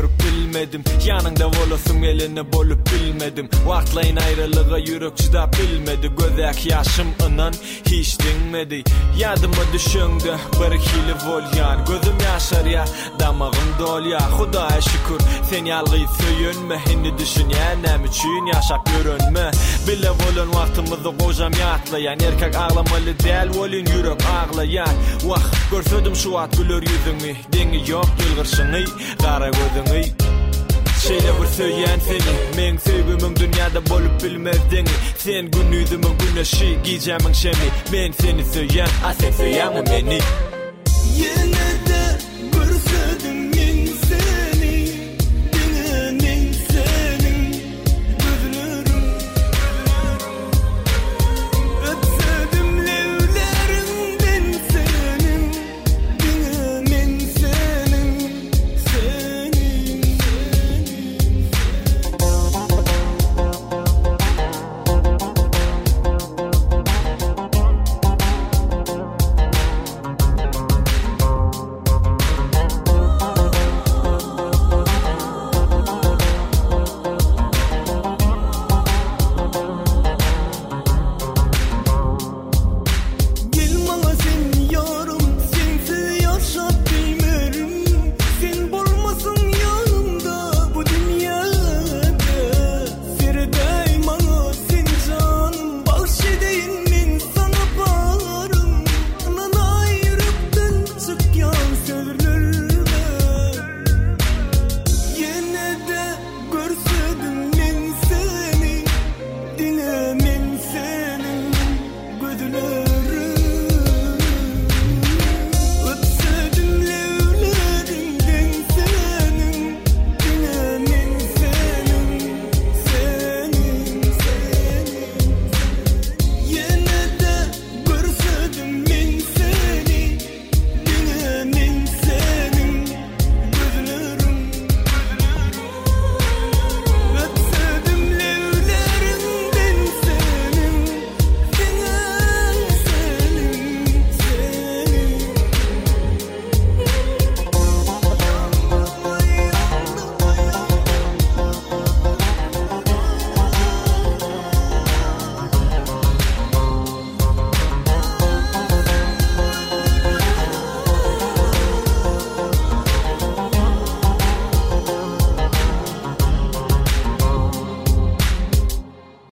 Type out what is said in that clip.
görüp bilmedim. Yanında olasın eline bolup bilmedim. Vaktlayın ayrılığa yürek çıdap bilmedi. Gözek yaşım inan hiç dinmedi. Yadıma düşündü bir hili vol yan. Gözüm yaşar ya damağım dol ya. Hudaya şükür sen yalgıyı söyünme. Hindi düşünyenem için yaşap görünme. Bile volun vaktimizi kocam yatlayan. Erkek ağlamalı değil volun yürek ağlayan. Vah görsödüm şu at gülür yüzünü. Deni yok yılgırşını kara gözünü. Şeyle bir söyleyen seni. Men sevgimim dünyada bolup bilmezdin. Sen gün yüzümün güneşi giyeceğimin şemi. Men seni söyleyen, sen söyleyen mi beni?